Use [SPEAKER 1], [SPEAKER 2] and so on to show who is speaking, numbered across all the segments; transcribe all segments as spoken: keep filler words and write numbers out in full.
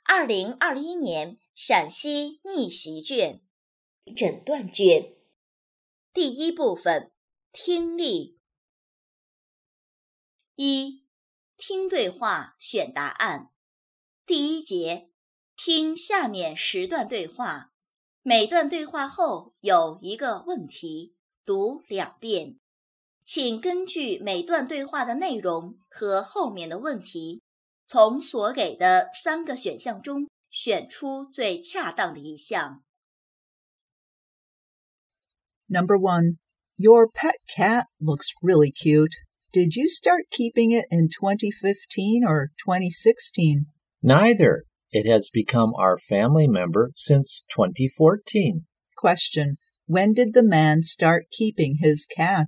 [SPEAKER 1] 二零二一年陕西逆袭卷诊断卷第一部分听力。一、听对话选答案。第一节，听下面十段对话，每段对话后有一个问题，读两遍。请根据每段对话的内容和后面的问题，从所给的三个选项中选出最恰当的一项。
[SPEAKER 2] Number one, your pet cat looks really cute. Did you start keeping it in twenty fifteen or twenty sixteen?
[SPEAKER 3] Neither. It has become our family member since twenty fourteen.
[SPEAKER 2] Question. When did the man start keeping his cat?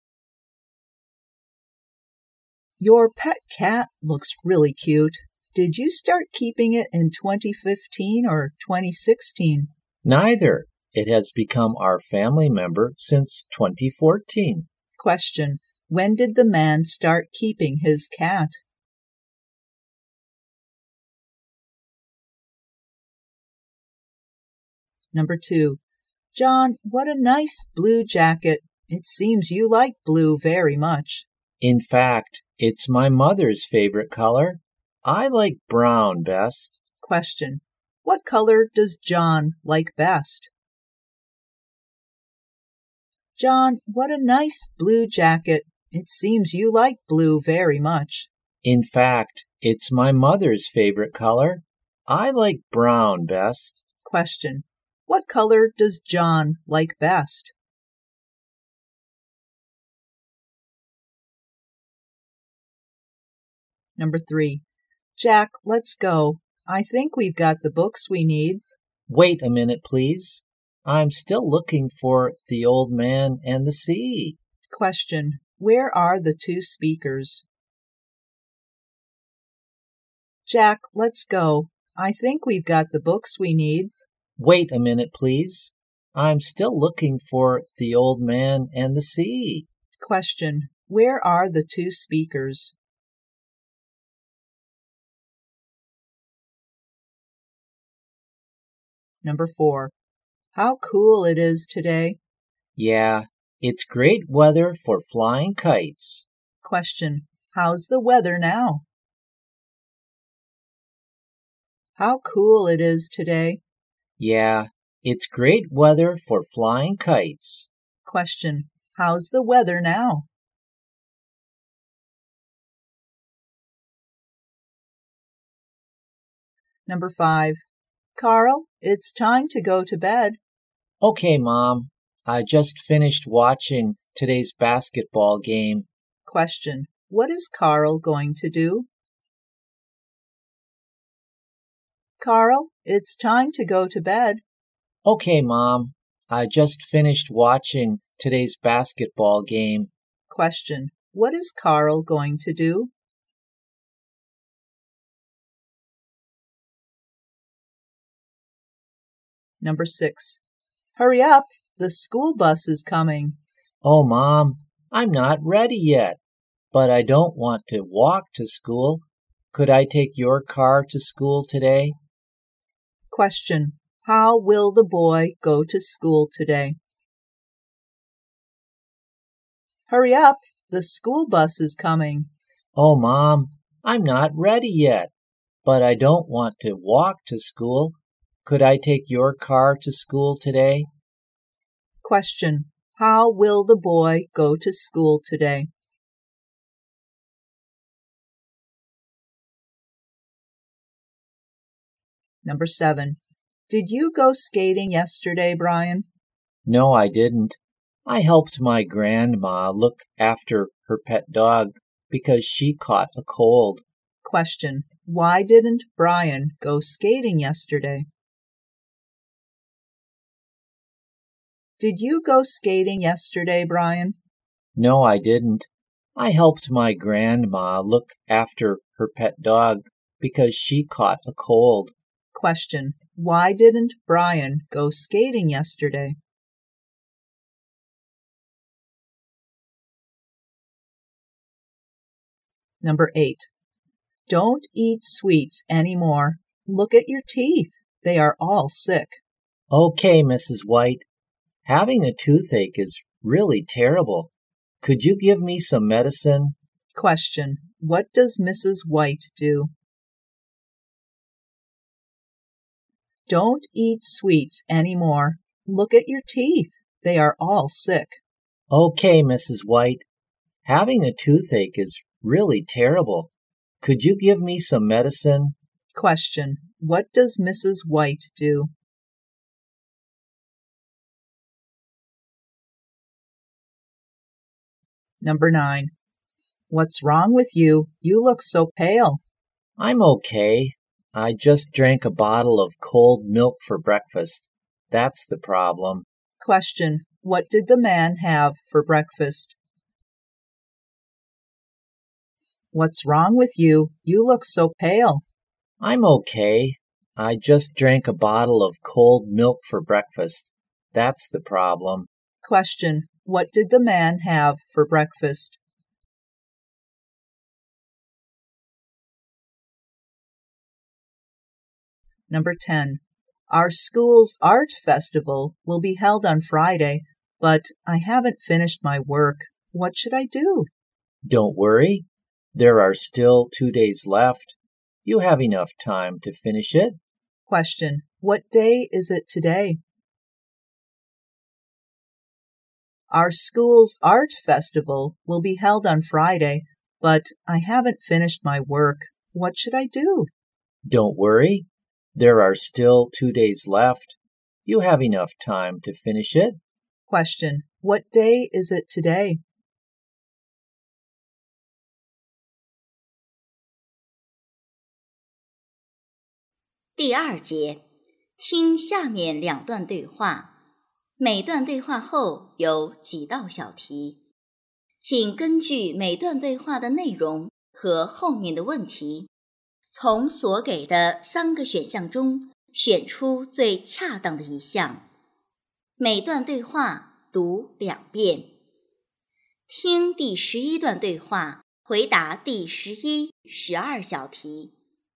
[SPEAKER 2] Your pet cat looks really cute. Did you start keeping it in twenty fifteen or twenty sixteen?
[SPEAKER 3] Neither. It has become our family member since twenty fourteen.
[SPEAKER 2] Question. When did the man start keeping his cat? Number two. John, what a nice blue jacket. It seems you like blue very much.
[SPEAKER 3] In fact, it's my mother's favorite color. I like brown best.
[SPEAKER 2] Question. What color does John like best? John, what a nice blue jacket. It seems you like blue very much.
[SPEAKER 3] In fact, it's my mother's favorite color. I like brown best.
[SPEAKER 2] Question. What color does John like best? Number three. Jack, let's go. I think we've got the books we need.
[SPEAKER 3] Wait a minute, please. I'm still looking for The Old Man and the Sea.
[SPEAKER 2] Question. Where are the two speakers? Jack, let's go. I think we've got the books we need.
[SPEAKER 3] Wait a minute, please. I'm still looking for The Old Man and the Sea.
[SPEAKER 2] Question. Where are the two speakers? Number four. How cool it is today.
[SPEAKER 3] Yeah, it's great weather for flying kites.
[SPEAKER 2] Question. How's the weather now? How cool it is today.
[SPEAKER 3] Yeah, it's great weather for flying kites.
[SPEAKER 2] Question. How's the weather now? Number five. Carl, it's time to go to bed.
[SPEAKER 3] Okay, Mom. I just finished watching today's basketball game.
[SPEAKER 2] Question. What is Carl going to do? Carl, it's time to go to bed.
[SPEAKER 3] Okay, Mom. I just finished watching today's basketball game.
[SPEAKER 2] Question. What is Carl going to do? Number six. Hurry up, the school bus is coming.
[SPEAKER 3] Oh, Mom, I'm not ready yet, but I don't want to walk to school. Could I take your car to school today?
[SPEAKER 2] Question. How will the boy go to school today? Hurry up, the school bus is coming.
[SPEAKER 3] Oh, Mom, I'm not ready yet, but I don't want to walk to school. Could I take your car to school today?
[SPEAKER 2] Question. How will the boy go to school today? Number seven. Did you go skating yesterday, Brian?
[SPEAKER 3] No, I didn't. I helped my grandma look after her pet dog because she caught a cold.
[SPEAKER 2] Question. Why didn't Brian go skating yesterday? Did you go skating yesterday, Brian?
[SPEAKER 3] No, I didn't. I helped my grandma look after her pet dog because she caught a cold.
[SPEAKER 2] Question. Why didn't Brian go skating yesterday? Number eight. Don't eat sweets anymore. Look at your teeth. They are all sick.
[SPEAKER 3] Okay, Missus White. Having a toothache is really terrible. Could you give me some medicine?
[SPEAKER 2] Question. What does Missus White do? Don't eat sweets anymore. Look at your teeth. They are all sick.
[SPEAKER 3] Okay, Missus White. Having a toothache is really terrible. Could you give me some medicine?
[SPEAKER 2] Question. What does Missus White do? Number nine. What's wrong with you? You look so pale.
[SPEAKER 3] I'm okay. I just drank a bottle of cold milk for breakfast. That's the problem.
[SPEAKER 2] Question. What did the man have for breakfast? What's wrong with you? You look so pale.
[SPEAKER 3] I'm okay. I just drank a bottle of cold milk for breakfast. That's the problem.
[SPEAKER 2] Question. What did the man have for breakfast? Number ten. Our school's art festival will be held on Friday, but I haven't finished my work. What should I do?
[SPEAKER 3] Don't worry. There are still two days left. You have enough time to finish it.
[SPEAKER 2] Question. What day is it today? Our school's art festival will be held on Friday, but I haven't finished my work. What should I do?
[SPEAKER 3] Don't worry. There are still two days left. You have enough time to finish it.
[SPEAKER 2] Question. What day is it today?
[SPEAKER 1] 第二节，听下面两段对话，每段对话后有几道小题，请根据每段对话的内容和后面的问题，从所给的三个选项中选出最恰当的一项。每段对话读两遍。听第十一段对话，回答第十一、十二小题。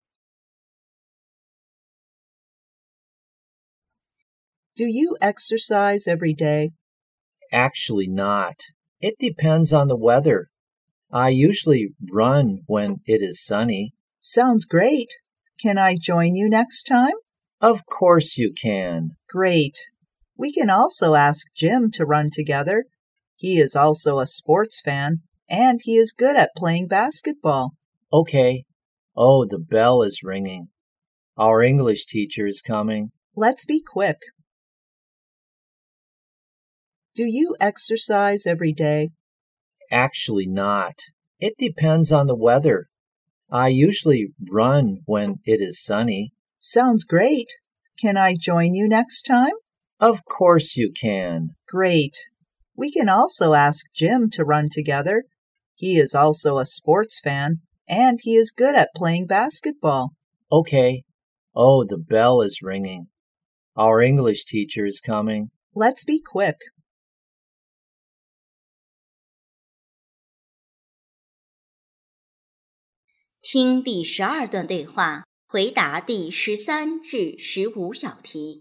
[SPEAKER 2] Do you exercise every day?
[SPEAKER 3] Actually not. It depends on the weather. I usually run when it is sunny.
[SPEAKER 2] Sounds great. Can I join you next time?
[SPEAKER 3] Of course you can.
[SPEAKER 2] Great. We can also ask Jim to run together. He is also a sports fan, and he is good at playing basketball.
[SPEAKER 3] Okay. Oh, the bell is ringing. Our English teacher is coming.
[SPEAKER 2] Let's be quick. Do you exercise every day?
[SPEAKER 3] Actually not. It depends on the weather. I usually run when it is sunny.
[SPEAKER 2] Sounds great. Can I join you next time?
[SPEAKER 3] Of course you can.
[SPEAKER 2] Great. We can also ask Jim to run together. He is also a sports fan, and he is good at playing basketball.
[SPEAKER 3] Okay. Oh, the bell is ringing. Our English teacher is coming.
[SPEAKER 2] Let's be quick.
[SPEAKER 1] 听第十二段对话，回答第十三至十五小题。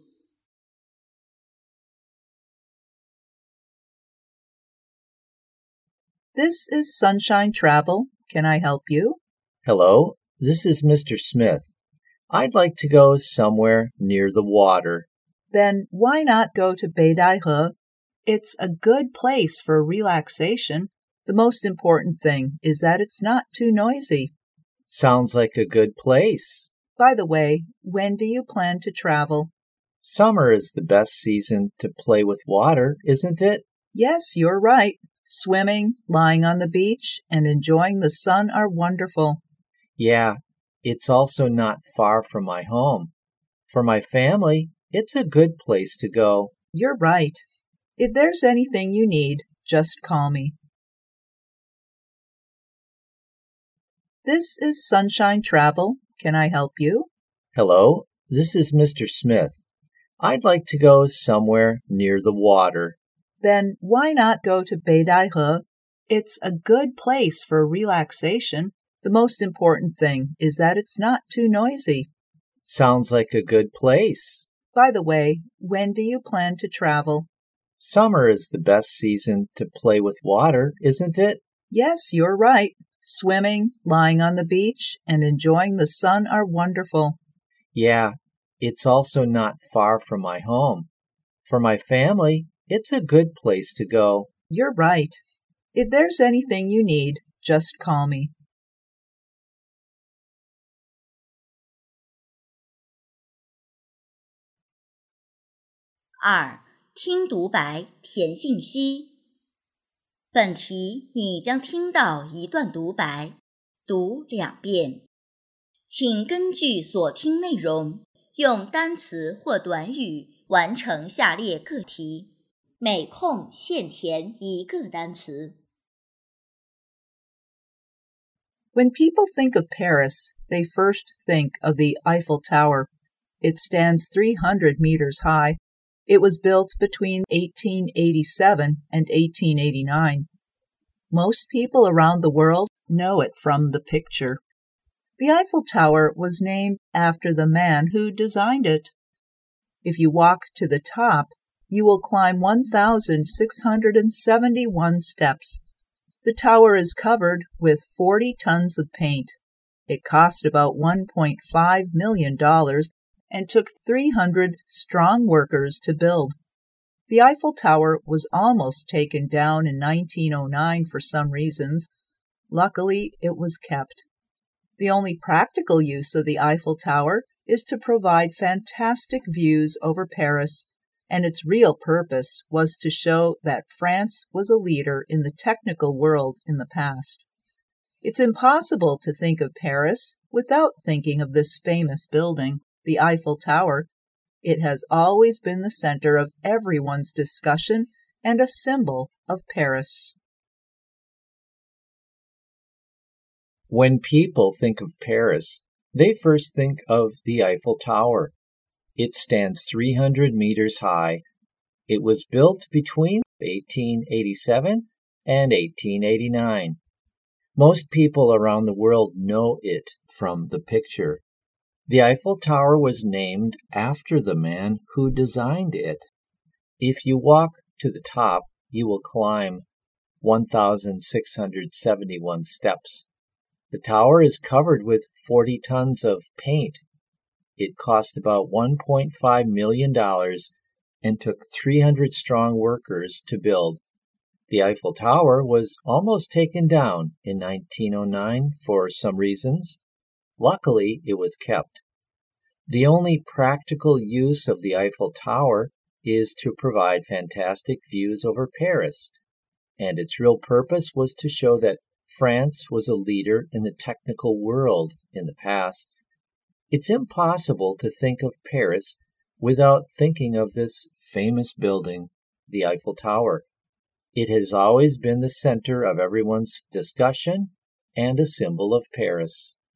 [SPEAKER 2] This is Sunshine Travel. Can I help you?
[SPEAKER 3] Hello, this is Mister Smith. I'd like to go somewhere near the water.
[SPEAKER 2] Then why not go to Beidaihe? It's a good place for relaxation. The most important thing is that it's not too noisy.
[SPEAKER 3] Sounds like a good place.
[SPEAKER 2] By the way, when do you plan to travel?
[SPEAKER 3] Summer is the best season to play with water, isn't it?
[SPEAKER 2] Yes, you're right. Swimming, lying on the beach, and enjoying the sun are wonderful.
[SPEAKER 3] Yeah, it's also not far from my home. For my family, it's a good place to go.
[SPEAKER 2] You're right. If there's anything you need, just call me. This is Sunshine Travel. Can I help you?
[SPEAKER 3] Hello, this is Mister Smith. I'd like to go somewhere near the water.
[SPEAKER 2] Then why not go to Beidaihe? It's a good place for relaxation. The most important thing is that it's not too noisy.
[SPEAKER 3] Sounds like a good place.
[SPEAKER 2] By the way, when do you plan to travel?
[SPEAKER 3] Summer is the best season to play with water, isn't it?
[SPEAKER 2] Yes, you're right. Swimming, lying on the beach, and enjoying the sun are wonderful.
[SPEAKER 3] Yeah, it's also not far from my home. For my family, it's a good place to go.
[SPEAKER 2] You're right. If there's anything you need, just call me.
[SPEAKER 1] 二、听独白，填信息。本题你将听到一段独白，读两遍。请根据所听内容，用单词或短语完成下列个题，每空限填一个单词。
[SPEAKER 2] When people think of Paris, they first think of the Eiffel Tower. It stands three hundred meters high. It was built between eighteen eighty-seven and eighteen eighty-nine. Most people around the world know it from the picture. The Eiffel Tower was named after the man who designed it. If you walk to the top, you will climb one thousand six hundred seventy-one steps. The tower is covered with forty tons of paint. It cost about one point five million dollars and took three hundred strong workers to build. The Eiffel Tower was almost taken down in nineteen oh nine for some reasons. Luckily, it was kept. The only practical use of the Eiffel Tower is to provide fantastic views over Paris, and its real purpose was to show that France was a leader in the technical world in the past. It's impossible to think of Paris without thinking of this famous building, the Eiffel Tower. It has always been the center of everyone's discussion and a symbol of Paris.
[SPEAKER 3] When people think of Paris, they first think of the Eiffel Tower. It stands three hundred meters high. It was built between eighteen eighty-seven and eighteen eighty-nine. Most people around the world know it from the picture. The Eiffel Tower was named after the man who designed it. If you walk to the top, you will climb one thousand six hundred seventy-one steps. The tower is covered with forty tons of paint. It cost about one point five million dollars and took three hundred strong workers to build. The Eiffel Tower was almost taken down in nineteen oh nine for some reasons. Luckily, it was kept. The only practical use of the Eiffel Tower is to provide fantastic views over Paris, and its real purpose was to show that France was a leader in the technical world in the past. It's impossible to think of Paris without thinking of this famous building, the Eiffel Tower. It has always been the center of everyone's discussion and a symbol of Paris.